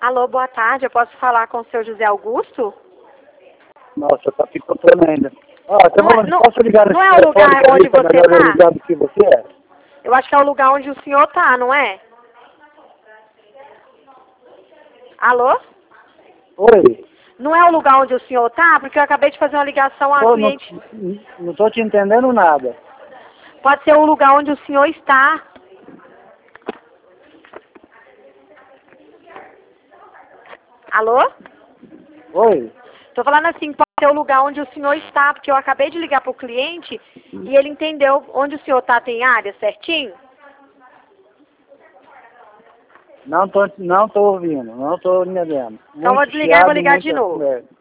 Alô, boa tarde. Eu posso falar com o seu José Augusto? Nossa, tá picotando ainda. Ó, posso ligar nesse não é o lugar onde você tá? tá? Do que você é? Eu acho que é o lugar onde o senhor tá, não é? Alô? Oi? Não é o lugar onde o senhor tá? Porque eu acabei de fazer uma ligação a cliente. Não tô te entendendo nada. Pode ser o lugar onde o senhor está. Alô? Oi? Tô falando assim, pode ser o lugar onde o senhor está, porque eu acabei de ligar pro cliente e ele entendeu onde o senhor tá, tem área certinho? Não tô ouvindo, não tô entendendo. Então vou desligar e vou ligar de novo.